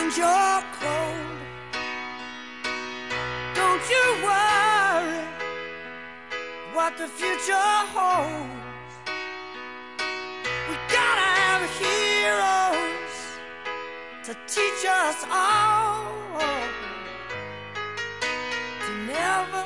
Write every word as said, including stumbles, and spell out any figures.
and you're cold. Don't you worry what the future holds. We gotta have heroes to teach us all to never